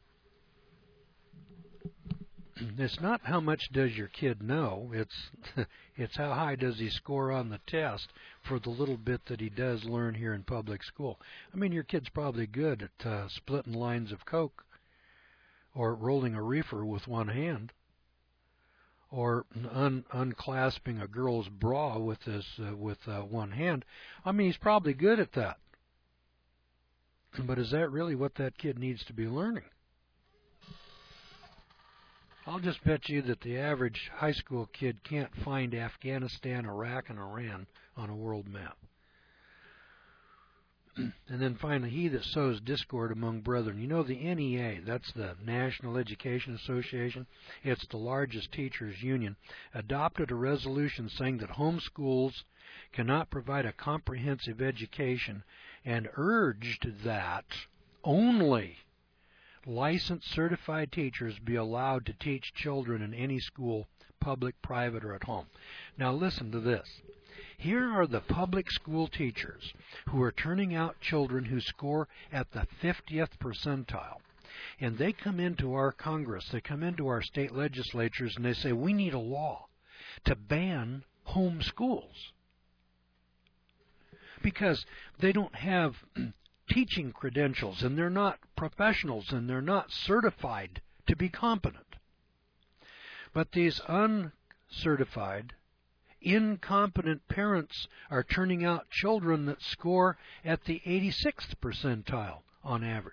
It's not how much does your kid know, it's it's how high does he score on the test for the little bit that he does learn here in public school. I mean, your kid's probably good at uh, splitting lines of Coke or rolling a reefer with one hand or un unclasping a girl's bra with this uh, with uh, one hand. I mean, he's probably good at that. But is that really what that kid needs to be learning? I'll just bet you that the average high school kid can't find Afghanistan, Iraq, and Iran on a world map. And then finally, he that sows discord among brethren. You know, the N E A, that's the National Education Association, it's the largest teachers union, adopted a resolution saying that home schools cannot provide a comprehensive education and urged that only licensed certified teachers be allowed to teach children in any school, public, private, or at home. Now listen to this. Here are the public school teachers who are turning out children who score at the fiftieth percentile. And they come into our Congress, they come into our state legislatures, and they say, we need a law to ban home schools. Because they don't have teaching credentials, and they're not professionals, and they're not certified to be competent. But these uncertified, incompetent parents are turning out children that score at the eighty-sixth percentile on average.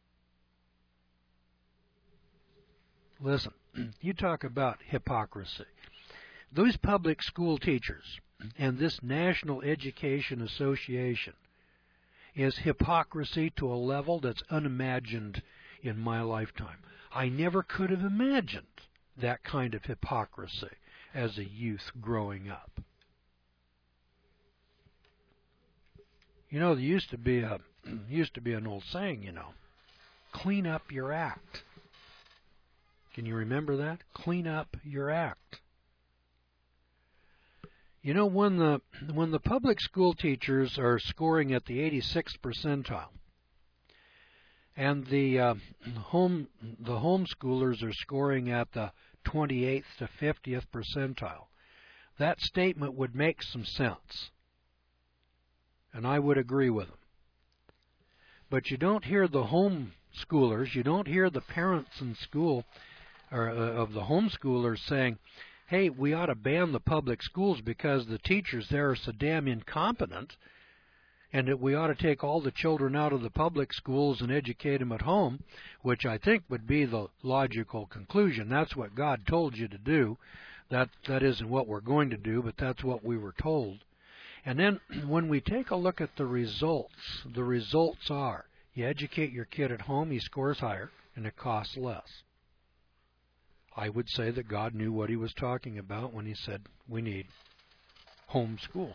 Listen, you talk about hypocrisy. Those public school teachers and this National Education Association is hypocrisy to a level that's unimagined in my lifetime. I never could have imagined that kind of hypocrisy as a youth growing up. You know, there used to be a used to be an old saying, you know, clean up your act. Can you remember that? Clean up your act. You know, when the when the public school teachers are scoring at the eighty-sixth percentile, and the uh, home the homeschoolers are scoring at the twenty-eighth to fiftieth percentile, that statement would make some sense, and I would agree with them. But you don't hear the homeschoolers, you don't hear the parents in school or uh, of the homeschoolers saying, hey, we ought to ban the public schools because the teachers there are so damn incompetent, and that we ought to take all the children out of the public schools and educate them at home, which I think would be the logical conclusion. That's what God told you to do. That that isn't what we're going to do, but that's what we were told. And then when we take a look at the results, the results are you educate your kid at home, he scores higher, and it costs less. I would say that God knew what he was talking about when he said we need home school.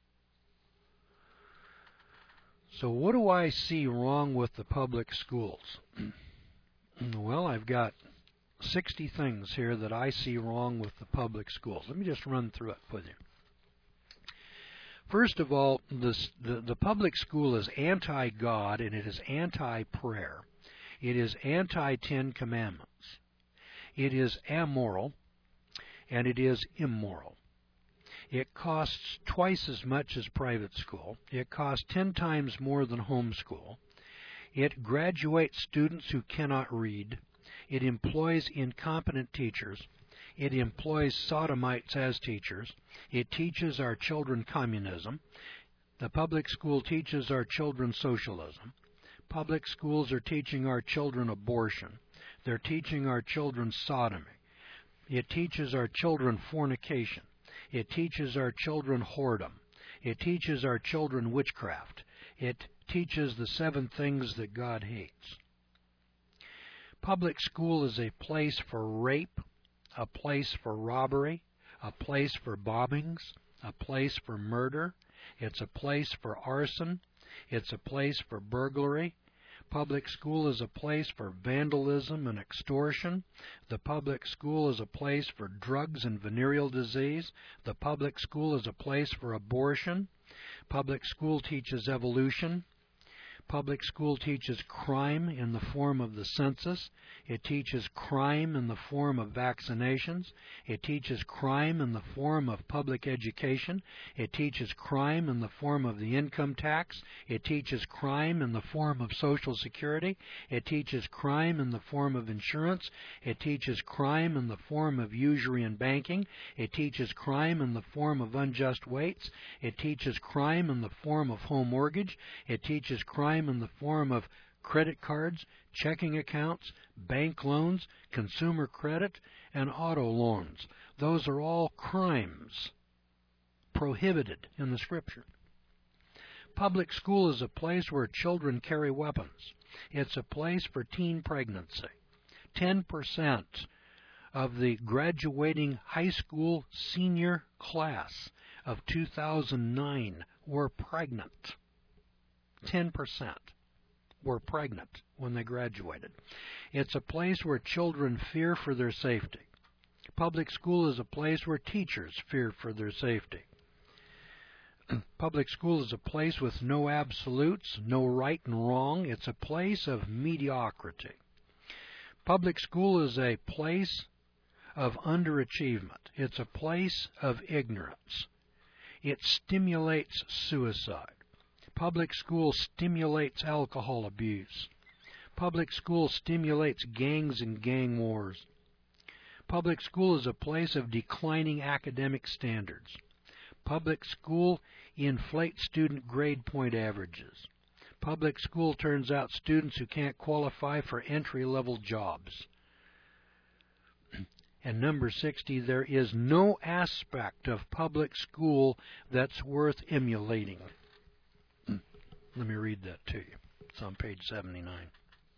So what do I see wrong with the public schools? Well, I've got sixty things here that I see wrong with the public schools. Let me just run through it with you. First of all, this, the, the public school is anti-God and it is anti-prayer. It is anti-Ten Commandments. It is amoral and it is immoral. It costs twice as much as private school. It costs ten times more than homeschool. It graduates students who cannot read. It employs incompetent teachers. It employs sodomites as teachers. It teaches our children communism. The public school teaches our children socialism. Public schools are teaching our children abortion. They're teaching our children sodomy. It teaches our children fornication. It teaches our children whoredom. It teaches our children witchcraft. It teaches the seven things that God hates. Public school is a place for rape, a place for robbery, a place for bombings, a place for murder. It's a place for arson. It's a place for burglary. Public school is a place for vandalism and extortion. The public school is a place for drugs and venereal disease. The public school is a place for abortion. Public school teaches evolution. Public school teaches crime in the form of the census. It teaches crime in the form of vaccinations. It teaches crime in the form of public education. It teaches crime in the form of the income tax. It teaches crime in the form of Social Security. It teaches crime in the form of insurance. It teaches crime in the form of usury and banking. It teaches crime in the form of unjust weights. It teaches crime in the form of home mortgage. It teaches crime in the form of credit cards, checking accounts, bank loans, consumer credit, and auto loans. Those are all crimes prohibited in the Scripture. Public school is a place where children carry weapons. It's a place for teen pregnancy. ten percent of the graduating high school senior class of two thousand nine were pregnant. ten percent were pregnant when they graduated. It's a place where children fear for their safety. Public school is a place where teachers fear for their safety. Public school is a place with no absolutes, no right and wrong. It's a place of mediocrity. Public school is a place of underachievement. It's a place of ignorance. It stimulates suicide. Public school stimulates alcohol abuse. Public school stimulates gangs and gang wars. Public school is a place of declining academic standards. Public school inflates student grade point averages. Public school turns out students who can't qualify for entry-level jobs. And number sixty, there is no aspect of public school that's worth emulating. Let me read that to you. It's on page seventy-nine.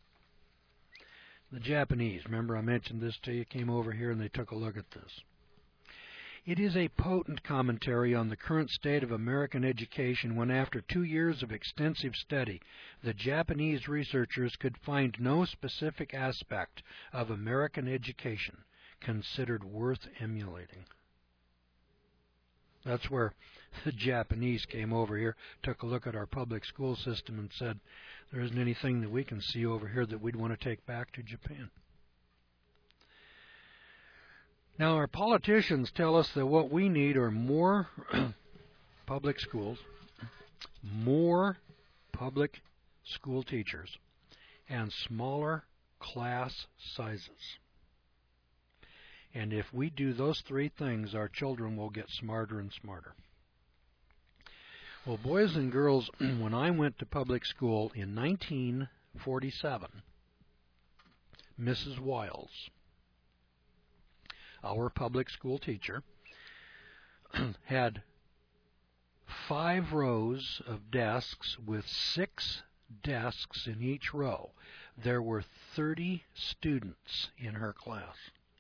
The Japanese, remember I mentioned this to you, came over here and they took a look at this. It is a potent commentary on the current state of American education when after two years of extensive study, the Japanese researchers could find no specific aspect of American education considered worth emulating. That's where the Japanese came over here, took a look at our public school system and said, there isn't anything that we can see over here that we'd want to take back to Japan. Now, our politicians tell us that what we need are more public schools, more public school teachers, and smaller class sizes. And if we do those three things, our children will get smarter and smarter. Well, boys and girls, when I went to public school in nineteen forty-seven, Missus Wiles, our public school teacher, had five rows of desks with six desks in each row. There were thirty students in her class.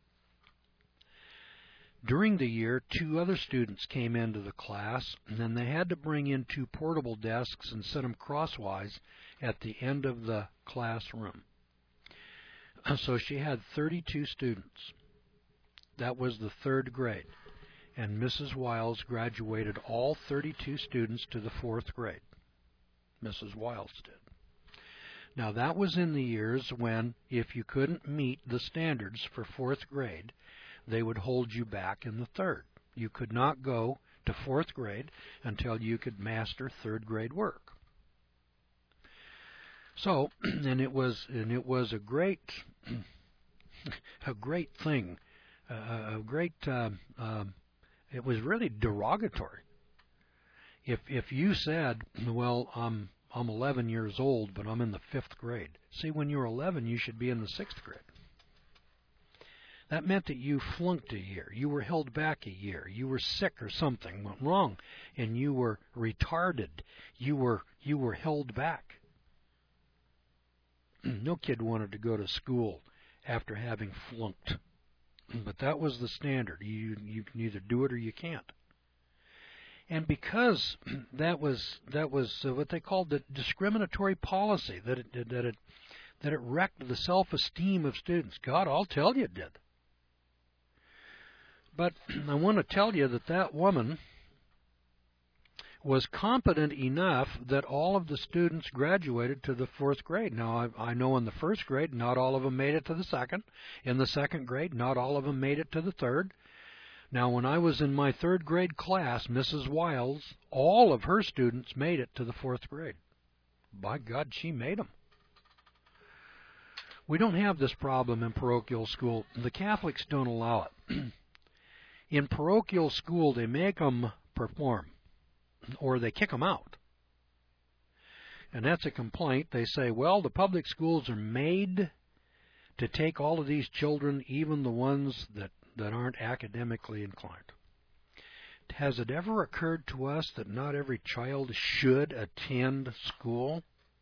During the year, two other students came into the class, and then they had to bring in two portable desks and set them crosswise at the end of the classroom. So she had thirty-two students. That was the third grade. And Missus Wiles graduated all thirty-two students to the fourth grade. Missus Wiles did. Now, that was in the years when, if you couldn't meet the standards for fourth grade, they would hold you back in the third. You could not go to fourth grade until you could master third grade work. So, and it was and it was a great, a great thing, uh, a great. Uh, uh, it was really derogatory. If if you said, well, I'm I'm eleven years old, but I'm in the fifth grade. See, when you're eleven, you should be in the sixth grade. That meant that you flunked a year. You were held back a year. You were sick or something went wrong, and you were retarded. You were you were held back. No kid wanted to go to school after having flunked, but that was the standard. You you can either do it or you can't. And because that was that was what they called the discriminatory policy, that it that it that it wrecked the self-esteem of students. God, I'll tell you it did. But I want to tell you that that woman was competent enough that all of the students graduated to the fourth grade. Now, I, I know in the first grade, not all of them made it to the second. In the second grade, not all of them made it to the third. Now, when I was in my third grade class, Missus Wiles, all of her students made it to the fourth grade. By God, she made them. We don't have this problem in parochial school. The Catholics don't allow it. In parochial school, they make them perform, or they kick them out. And that's a complaint. They say, well, the public schools are made to take all of these children, even the ones that, that aren't academically inclined. Has it ever occurred to us that not every child should attend school?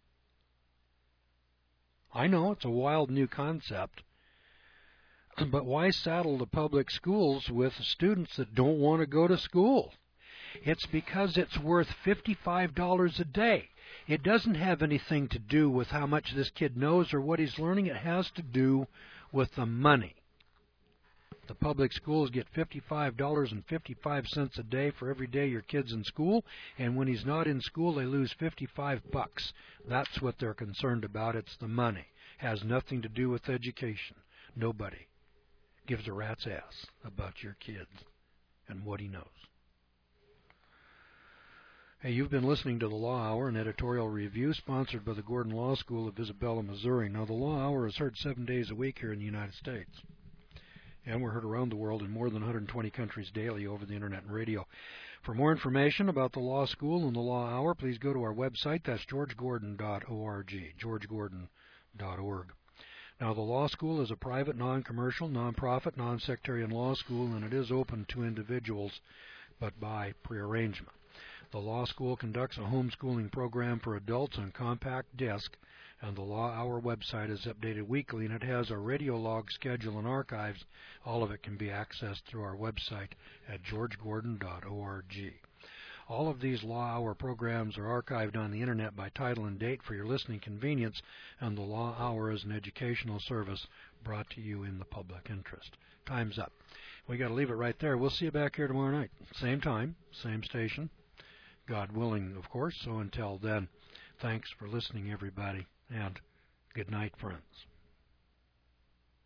I know it's a wild new concept. But why saddle the public schools with students that don't want to go to school? It's because it's worth fifty-five dollars a day. It doesn't have anything to do with how much this kid knows or what he's learning. It has to do with the money. The public schools get fifty-five dollars and fifty-five cents a day for every day your kid's in school, and when he's not in school, they lose fifty-five bucks. That's what they're concerned about. It's the money. It has nothing to do with education. Nobody gives a rat's ass about your kid and what he knows. Hey, you've been listening to the Law Hour, an editorial review sponsored by the Gordon Law School of Isabella, Missouri. Now, the Law Hour is heard seven days a week here in the United States, and we're heard around the world in more than one hundred twenty countries daily over the Internet and radio. For more information about the Law School and the Law Hour, please go to our website. That's george gordon dot org, george gordon dot org. Now, the law school is a private, non-commercial, non-profit, non-sectarian law school, and it is open to individuals, but by prearrangement. The law school conducts a homeschooling program for adults on compact disc, and the Law Hour website is updated weekly, and it has a radio log schedule and archives. All of it can be accessed through our website at george gordon dot org. All of these Law Hour programs are archived on the Internet by title and date for your listening convenience, and the Law Hour is an educational service brought to you in the public interest. Time's up. We got to leave it right there. We'll see you back here tomorrow night. Same time, same station. God willing, of course. So until then, thanks for listening, everybody, and good night, friends.